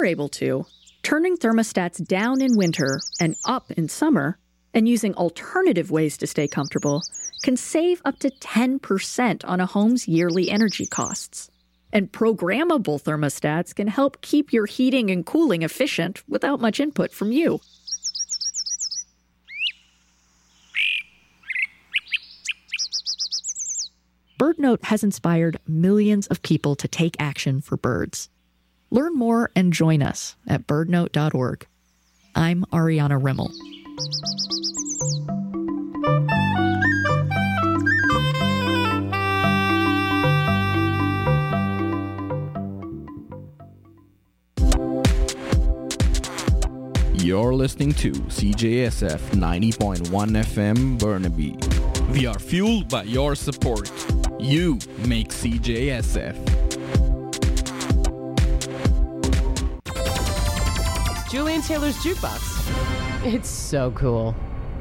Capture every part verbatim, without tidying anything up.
able to, turning thermostats down in winter and up in summer, and using alternative ways to stay comfortable can save up to ten percent on a home's yearly energy costs. And programmable thermostats can help keep your heating and cooling efficient without much input from you. BirdNote has inspired millions of people to take action for birds. Learn more and join us at bird note dot org. I'm Ariana Rimmel. You're listening to C J S F ninety point one F M Burnaby. We are fueled by your support. You make C J S F. Julian Taylor's Jukebox. It's so cool.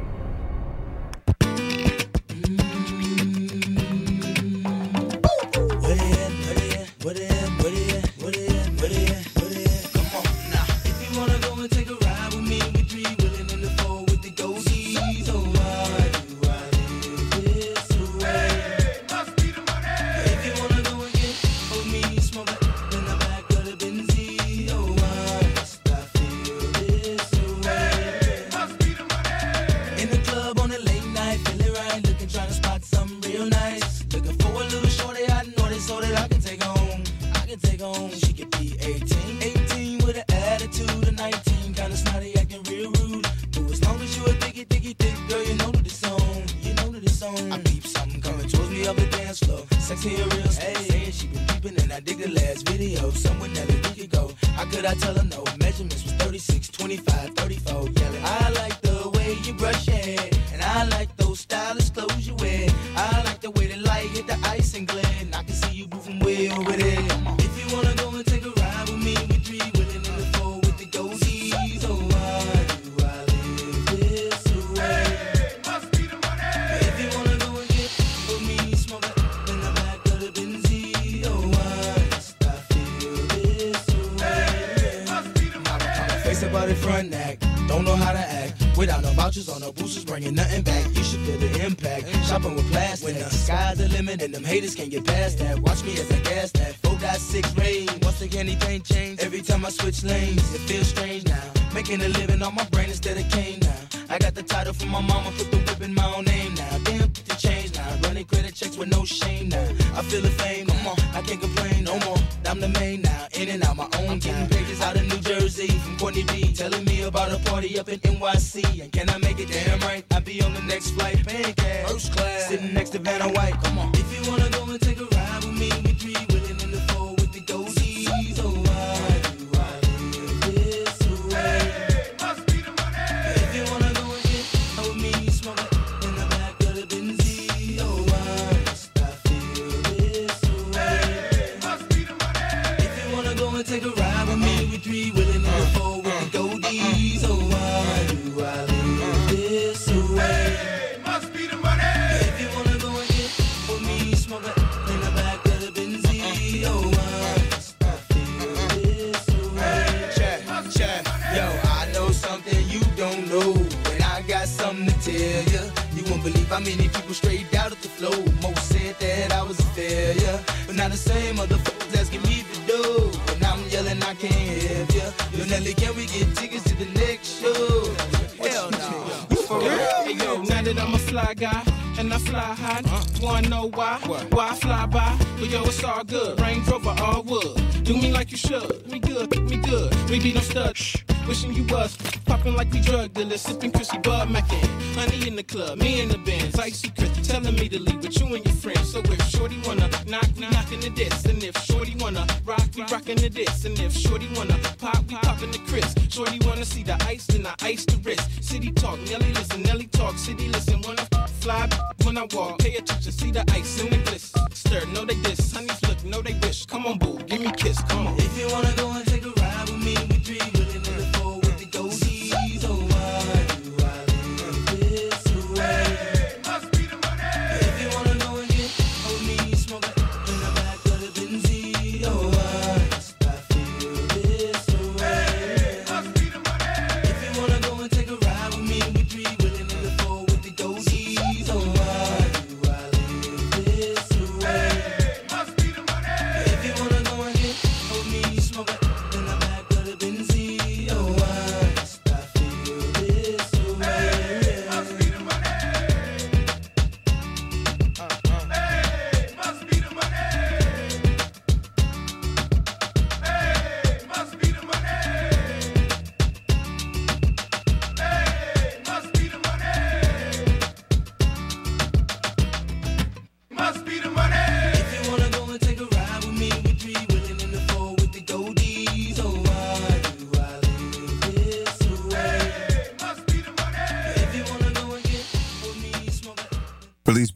And them haters can't get past that. Watch me as I gas that. four point six rain. Once again, anything change. Every time I switch lanes, it feels strange now. Making a living on my brain instead of cane now. I got the title from my mama, put the whip in my own name now. Damn, get the change now. Running credit checks with no shame now. I feel the fame, come on, I can't complain no more. I'm the main now, in and out my own. I'm getting pages out of New Jersey from Courtney B. Telling me about a party up in N Y C. And can I make it damn right? I'll be on the next flight, paying cash. First class, sitting next to Vanna White, come on. If you wanna go and take a ride with me, we three willing in the four with the goatees. So why do I live this way? Must be the money. If you wanna go and get out with me, smoke it in the back of the Benzie. Oh, why must I feel this way? Must be the money. If you wanna go and take a ride with me, we three willing in the four with the goatees. Oh, why do I live this way? Must be the money. If you wanna go and get with me, smoke it in the back of the Benzie. Oh, why must I feel this way? Check, check. Yo, I know something you don't know, and I got something to tell you. You won't believe how many people straight out of the flow. Most said that I was a failure, but now the same motherfuckers asking me to do. And I'm yelling, I can't help you. Yo, Nelly, can we get tickets to the next show? Hell no. You for real? Hey, yo, now that I'm a fly guy and I fly high, wanna know why? Why I fly by? But yo, it's all good. Range Rover, all wood. Do me like you should. Me good, me good. We be no stud. Shh. Wishing you was popping like we drug dealers, sipping Chrissy Bud Mackin. Honey in the club, me in the Benz, icy Chris telling me to leave with you and your friends. So if Shorty wanna knock, we knockin' the diss, and if Shorty wanna rock, we rockin' the diss, and if Shorty wanna pop, we poppin' the Chris. Shorty wanna see the ice, then I ice the wrist. City talk, Nelly listen, Nelly talk, city listen. When I fly, when I walk, pay attention, see the ice in the bliss. Stir, know they diss, honeys look, know they wish. Come on, boo, give me a kiss, come on. If you wanna go and take a ride with me, we three willing in the four with the goatees. Oh, why do I live this way? Must be the money. If you wanna go and get with me, smoke it in the back of the Benzie. Oh, why must I feel this way?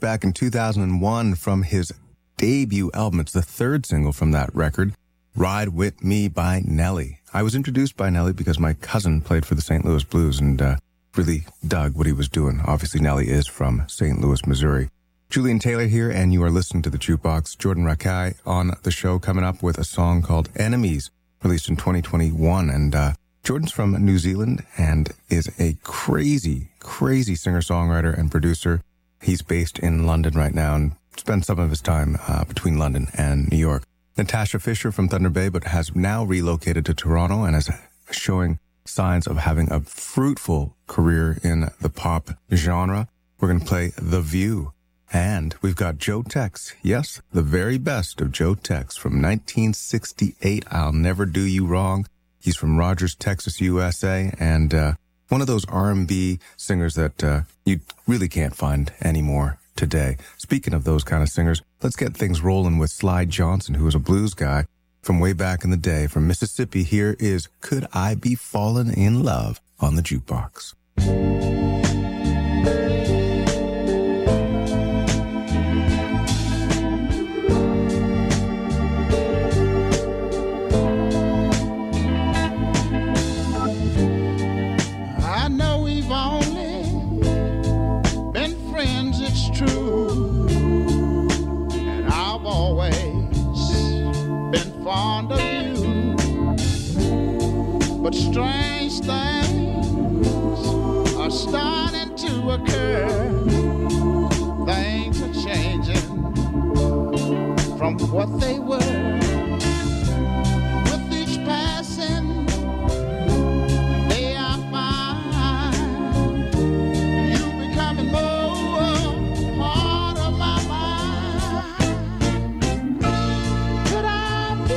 back in two thousand one from his debut album. It's the third single from that record, Ride With Me by Nelly. I was introduced by Nelly because my cousin played for the Saint Louis Blues and uh, really dug what he was doing. Obviously, Nelly is from Saint Louis, Missouri. Julian Taylor here, and you are listening to The Jukebox. Jordan Rakai on the show, coming up with a song called Enemies, released in twenty twenty-one. And uh, Jordan's from New Zealand and is a crazy, crazy singer-songwriter and producer. He's based in London right now and spends some of his time uh, between London and New York. Natasha Fisher from Thunder Bay, but has now relocated to Toronto and is showing signs of having a fruitful career in the pop genre. We're going to play The View. And we've got Joe Tex. Yes, the very best of Joe Tex from nineteen sixty-eight. I'll Never Do You Wrong. He's from Rogers, Texas, U S A, and uh, one of those R and B singers that uh, you really can't find anymore today. Speaking of those kind of singers, let's get things rolling with Sly Johnson, who was a blues guy from way back in the day. From Mississippi, here is Could I Be Fallen in Love on the Jukebox. But strange things are starting to occur. Things are changing from what they were. With each passing day I find you becoming more part of my mind. Could I be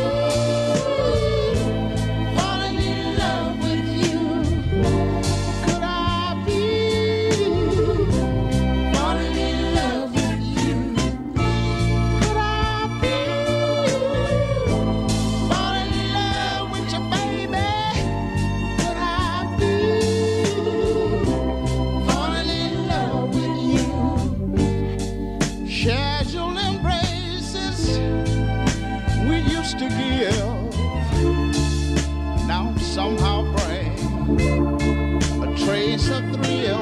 somehow bring a trace of thrill.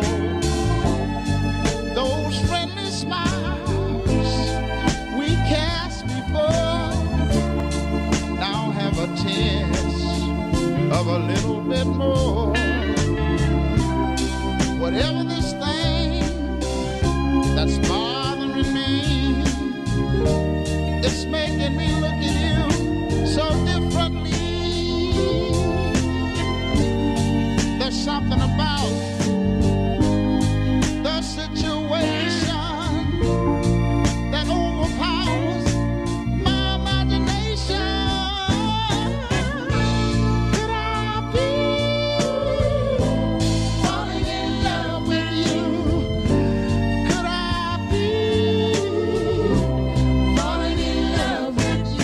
Those friendly smiles we cast before now have a taste of a little bit more. Whatever this thing that's bothering me, it's making me look at you so differently. There's something about the situation that overpowers my imagination. Could I be falling in love with you? Could I be falling in love with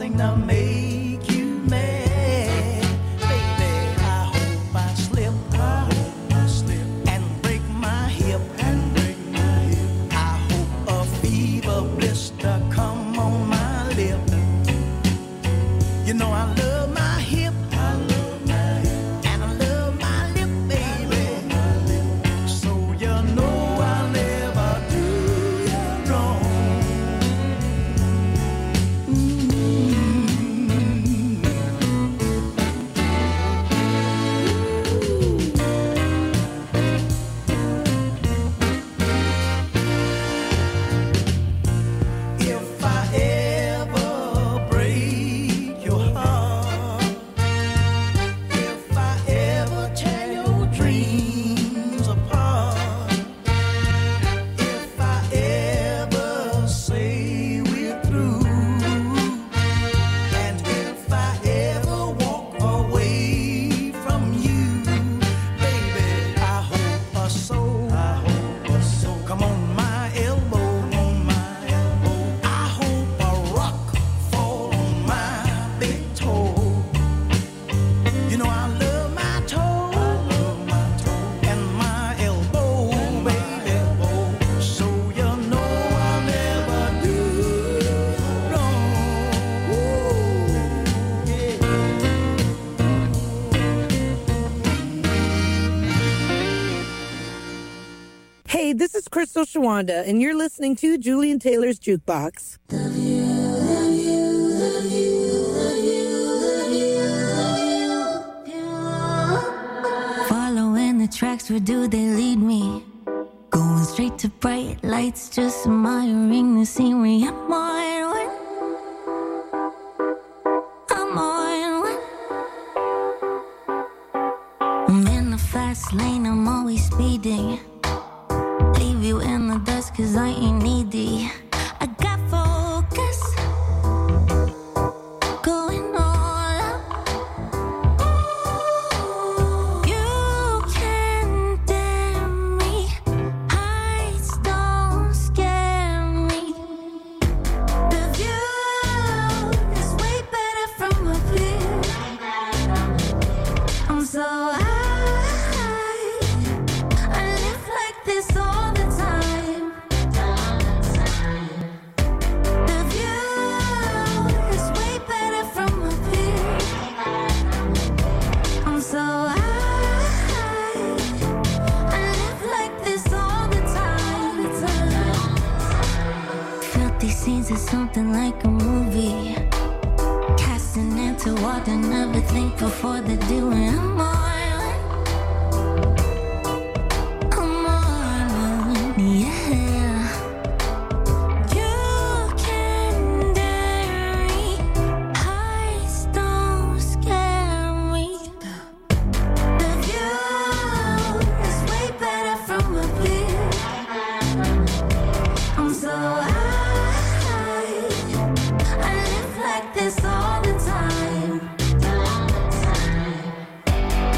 something to make you mad. Baby, I hope I slip, I hope I slip and break my hip, and break my hip. I hope a fever blister come on my lip. You know I love my hip, I love my hip, and I love my lip, baby. So you know I'll never do you wrong. If I ever break your heart, if I ever tear your dreams apart, if I ever say we're through, and if I ever walk away from you, baby, I hope a soul, I hope a soul come on my elbow, on my elbow. I hope a rock fall on my big toe. You know I love my toe, I love my toe, and my elbow, baby. So you know I'll never do wrong. Ooh, yeah. Hey, this is Crystal Shawanda, and you're listening to Julian Taylor's Jukebox. Following the tracks, where do they lead me? Going straight to bright lights, just admiring the scenery. I'm on one. I'm on one. I'm in the fast lane, I'm always speeding. Leave you in the dust, cause I ain't needy. I got focus. Going all out. You can dare me. Heights don't scare me. The view is way better from up here. I'm so high. I live like this all the time. The view is way better from up here. I'm so high. I live like this all the time. Felt these scenes as something like a movie. Casting into water, never think before they do it. I'm on. I'm on, yeah. You can dare me. Heights don't scare me. The view is way better from up here. I'm so high. I live like this all the time.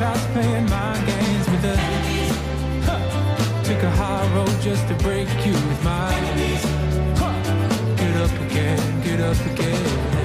house playing mind games with the huh. Took a high road just to break you with my huh. Get up again, get up again.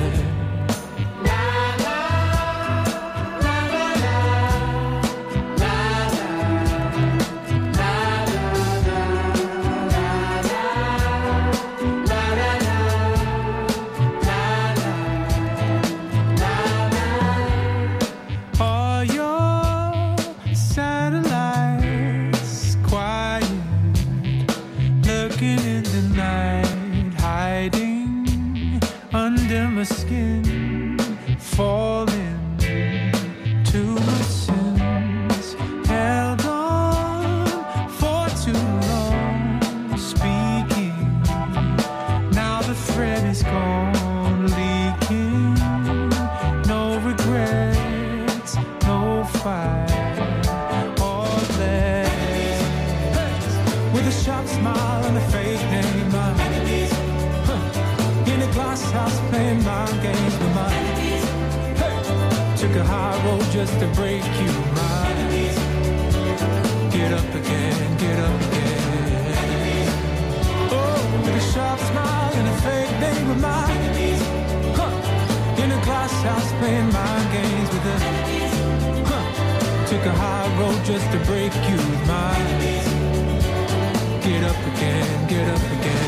Skin falling to my sins, held on for too long, speaking. Now the thread is gone, leaking. No regrets, no fight or less. With a sharp smile and a fake name, my enemies. In a glass house playing mind games with my enemies. Hey. Took a high road just to break you, my enemies. Get up again, get up again. Oh, with a sharp smile and a fake name with my enemies. Huh. In a glass house playing mind games with the enemies. Huh. Took a high road just to break you, my enemies. Get up again, get up again.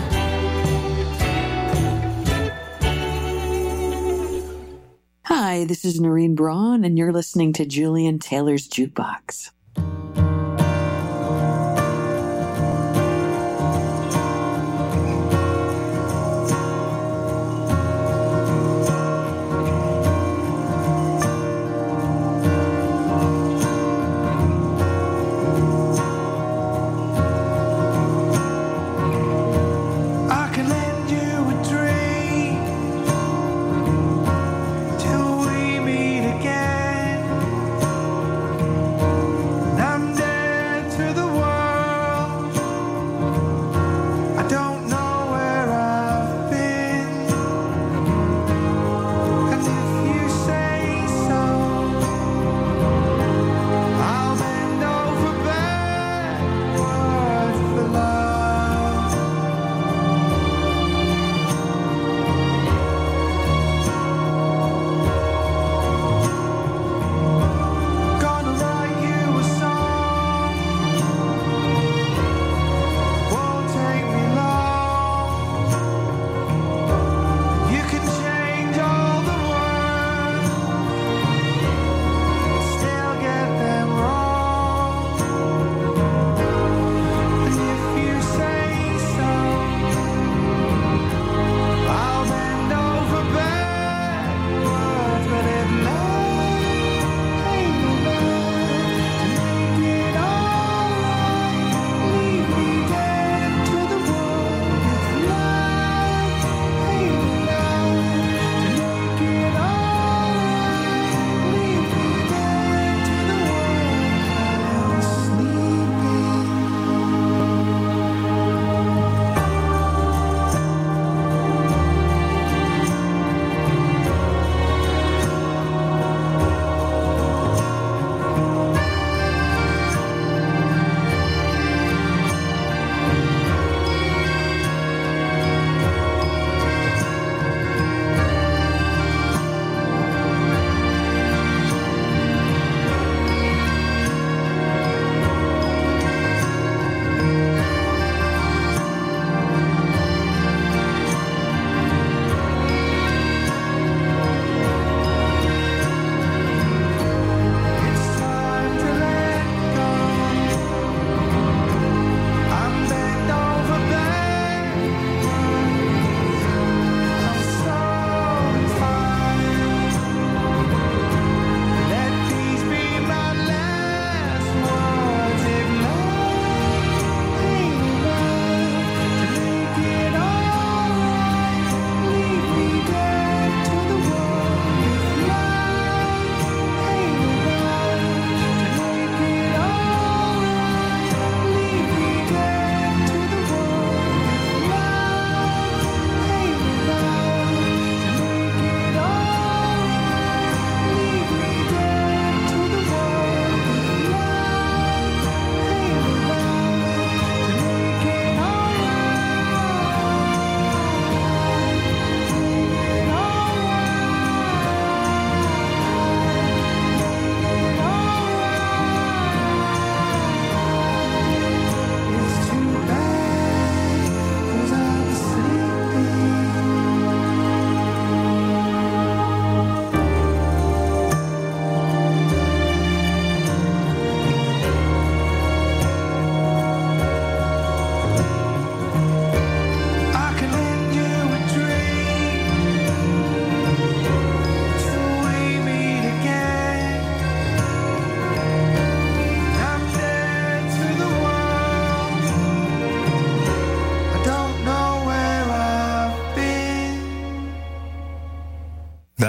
Hi, this is Noreen Braun, and you're listening to Julian Taylor's Jukebox. Till we meet again.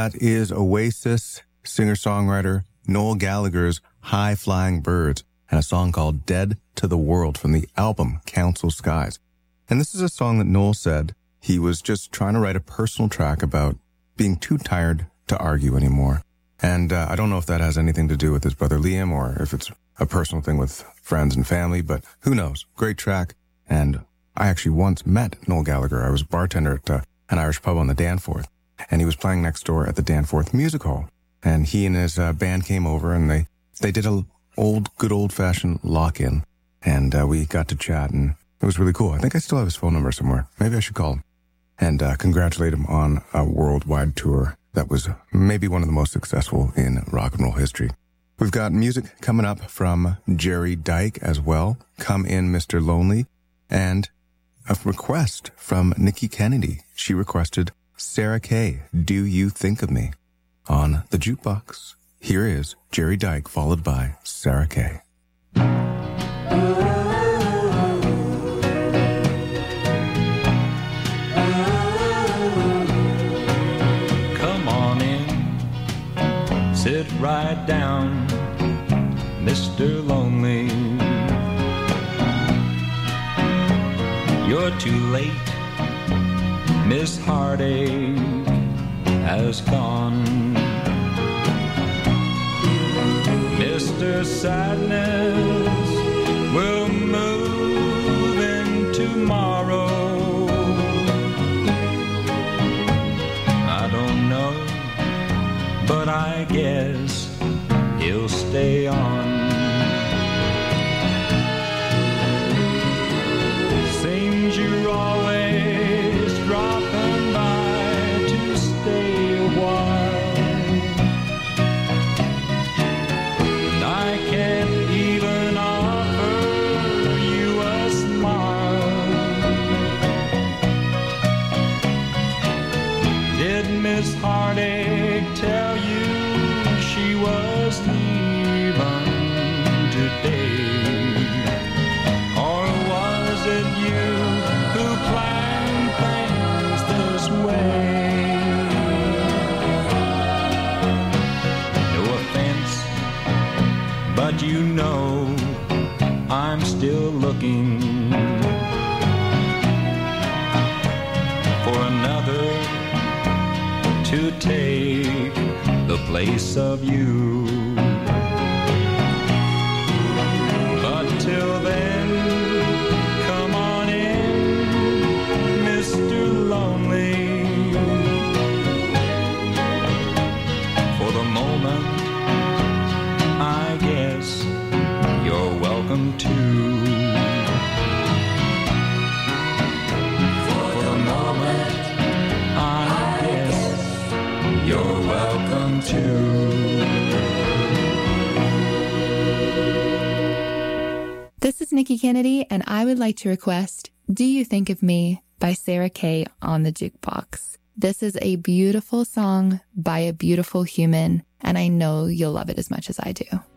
That is Oasis singer-songwriter Noel Gallagher's High Flying Birds and a song called Dead to the World from the album Council Skies. And this is a song that Noel said he was just trying to write a personal track about being too tired to argue anymore. And uh, I don't know if that has anything to do with his brother Liam or if it's a personal thing with friends and family, but who knows? Great track. And I actually once met Noel Gallagher. I was a bartender at uh, an Irish pub on the Danforth, and he was playing next door at the Danforth Music Hall. And he and his uh, band came over, and they, they did a old, good old-fashioned lock-in, and uh, we got to chat, and it was really cool. I think I still have his phone number somewhere. Maybe I should call him and uh, congratulate him on a worldwide tour that was maybe one of the most successful in rock and roll history. We've got music coming up from Jerry Dyke as well, Come In, Mister Lonely, and a request from Nikki Kennedy. She requested Sarah Kay, Do You Think of Me? On the jukebox. Here is Jerry Dyke, followed by Sarah Kay. Come on in, sit right down, Mister Lonely. You're too late, Miss Heartache has gone. Mister Sadness will move in tomorrow. I don't know, but I guess he'll stay on. Seems you're always dropping by to stay a while, and I can't even offer you a smile. Did Miss Heartache tell you she was leaving today? Or was it you who planned things this way? No offense, but you know I'm still looking for another to take the place of you. But till then, come on in, Mister Lonely. For the moment, I guess you're welcome to. For the moment, I guess you're welcome to. This is Nikki Kennedy, and I would like to request Do You Think of Me by Sarah Kay on the jukebox. This is a beautiful song by a beautiful human, and I know you'll love it as much as I do.